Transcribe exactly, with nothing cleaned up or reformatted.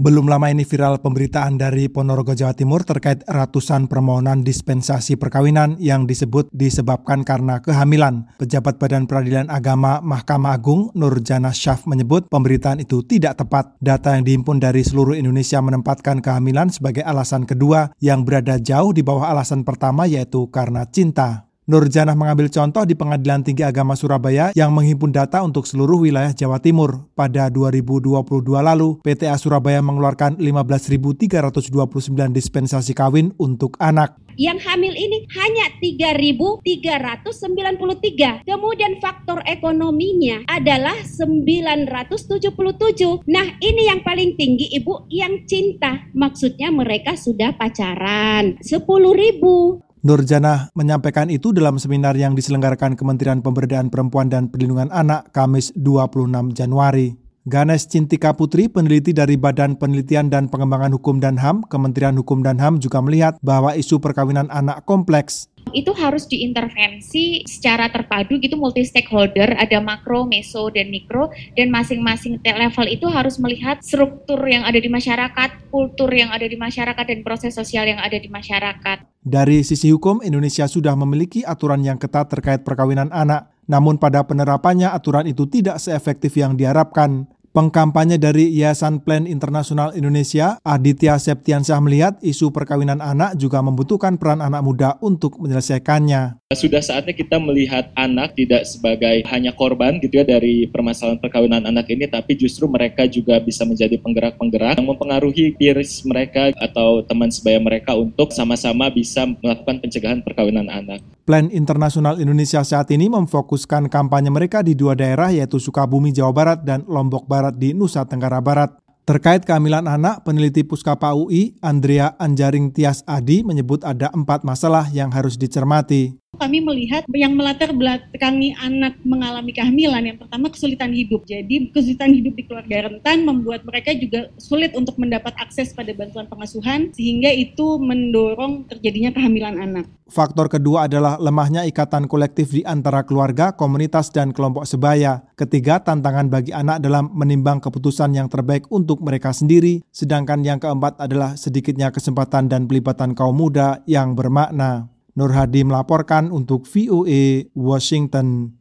Belum lama ini viral pemberitaan dari Ponorogo, Jawa Timur terkait ratusan permohonan dispensasi perkawinan yang disebut disebabkan karena kehamilan. Pejabat Badan Peradilan Agama Mahkamah Agung Nurjana Syaf menyebut pemberitaan itu tidak tepat. Data yang dihimpun dari seluruh Indonesia menempatkan kehamilan sebagai alasan kedua yang berada jauh di bawah alasan pertama, yaitu karena cinta. Nurjanah mengambil contoh di Pengadilan Tinggi Agama Surabaya yang menghimpun data untuk seluruh wilayah Jawa Timur. Pada dua ribu dua puluh dua lalu, P T A Surabaya mengeluarkan lima belas ribu tiga ratus dua puluh sembilan dispensasi kawin untuk anak. Yang hamil ini hanya tiga ribu tiga ratus sembilan puluh tiga. Kemudian faktor ekonominya adalah sembilan ratus tujuh puluh tujuh. Nah, ini yang paling tinggi, Ibu, yang cinta. Maksudnya mereka sudah pacaran. sepuluh ribu. Nurjanah menyampaikan itu dalam seminar yang diselenggarakan Kementerian Pemberdayaan Perempuan dan Perlindungan Anak Kamis dua puluh enam Januari. Ganesh Cintika Putri, peneliti dari Badan Penelitian dan Pengembangan Hukum dan H A M, Kementerian Hukum dan H A M juga melihat bahwa isu perkawinan anak kompleks. Itu harus diintervensi secara terpadu gitu, multi stakeholder, ada makro, meso, dan mikro, dan masing-masing level itu harus melihat struktur yang ada di masyarakat, kultur yang ada di masyarakat, dan proses sosial yang ada di masyarakat. Dari sisi hukum, Indonesia sudah memiliki aturan yang ketat terkait perkawinan anak, namun pada penerapannya aturan itu tidak seefektif yang diharapkan. Pengkampanye dari Yayasan Plan Internasional Indonesia, Aditya Septiansyah, melihat isu perkawinan anak juga membutuhkan peran anak muda untuk menyelesaikannya. Sudah saatnya kita melihat anak tidak sebagai hanya korban gitu ya dari permasalahan perkawinan anak ini, tapi justru mereka juga bisa menjadi penggerak-penggerak yang mempengaruhi peers mereka atau teman sebaya mereka untuk sama-sama bisa melakukan pencegahan perkawinan anak. Plan Internasional Indonesia saat ini memfokuskan kampanye mereka di dua daerah, yaitu Sukabumi, Jawa Barat, dan Lombok Barat di Nusa Tenggara Barat. Terkait kehamilan anak, peneliti Puskapa U I, Andrea Anjaring Tias Adi, menyebut ada empat masalah yang harus dicermati. Kami melihat yang melatar belakangi anak mengalami kehamilan, yang pertama kesulitan hidup. Jadi kesulitan hidup di keluarga rentan membuat mereka juga sulit untuk mendapat akses pada bantuan pengasuhan, sehingga itu mendorong terjadinya kehamilan anak. Faktor kedua adalah lemahnya ikatan kolektif di antara keluarga, komunitas, dan kelompok sebaya. Ketiga, tantangan bagi anak dalam menimbang keputusan yang terbaik untuk mereka sendiri. Sedangkan yang keempat adalah sedikitnya kesempatan dan pelibatan kaum muda yang bermakna. Nur Hadi melaporkan untuk V O A Washington.